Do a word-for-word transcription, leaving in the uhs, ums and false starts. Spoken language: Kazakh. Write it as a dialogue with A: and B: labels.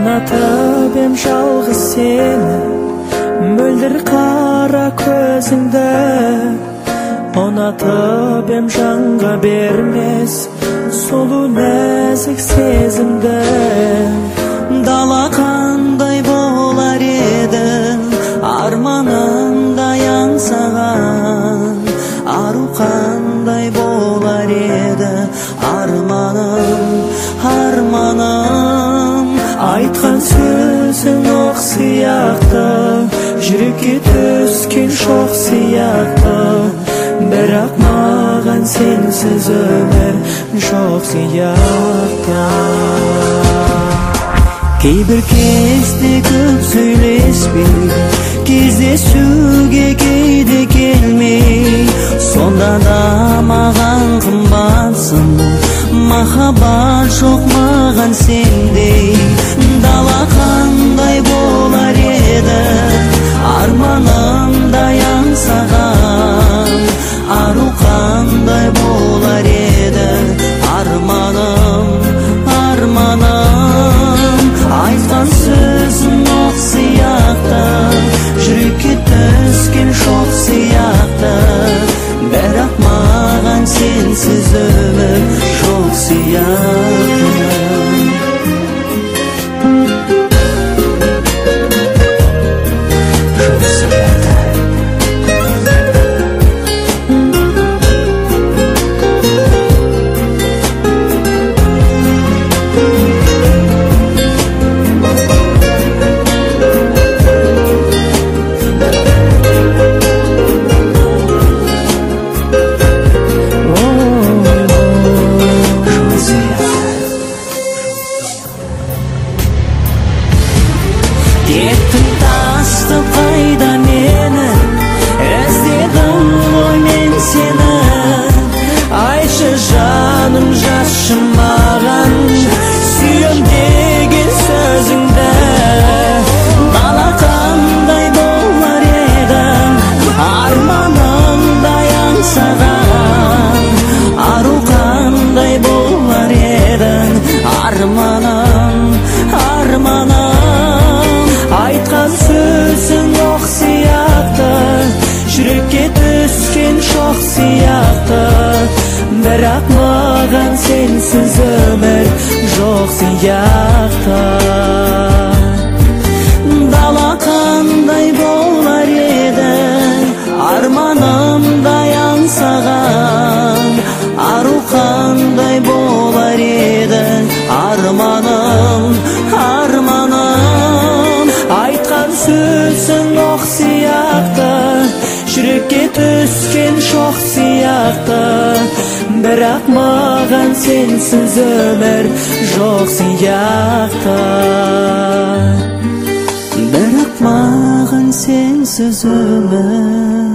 A: Ұнатып ем жалғыз сені, мөлдір қара көзіңді. Ұнатып ем жанға бермес сұлу нәзік сезімді. Дала қандай болар еді, арманымдай аңсаған. Ару қандай болар еді, арманым, арманым. Айтқан сөзің оқ сияқты, жүрекке түскен шоқ сияқты. Бірақ маған сенсіз өмір жоқ сияқты. Кейбір кезде көп сөйлеспей, кездесуге кейде келмей. Сонда да маған қымбатсың, махаббат жоқ маған сендей. Дала қандай болар еді, арманымдай аңсаған. Ару қандай болар еді, арманым, арманым. Айтқан сөзің оқ сияқты, жүрекке түскен шоқ сияқты. Бірақ маған сенсіз өмір жоқ сияқты. Кеттің тасты қайда мені, іздедім ғой мен сені. Айтшы жаным, жазшы маған сүйем деген сөзіңді. Дала қандай болар едің, арманымдай аңсаған. Ару қандай болар едің, арманым, арманым. Айтқан сөзің оқ сияқты, жүрекке түскен шоқ сияқты. Бірақ маған сенсіз өмір жоқ сияқты. Дала қандай болар еді, арманымдай аңсаған. Ару қандай болар еді, арманым, арманым. Айтқан сөзің оқ сияқты, жүрекке түскен шоқ сияқты. Бірақ маған сенсіз өмір жоқ сияқты. Бірақ маған сенсіз өмір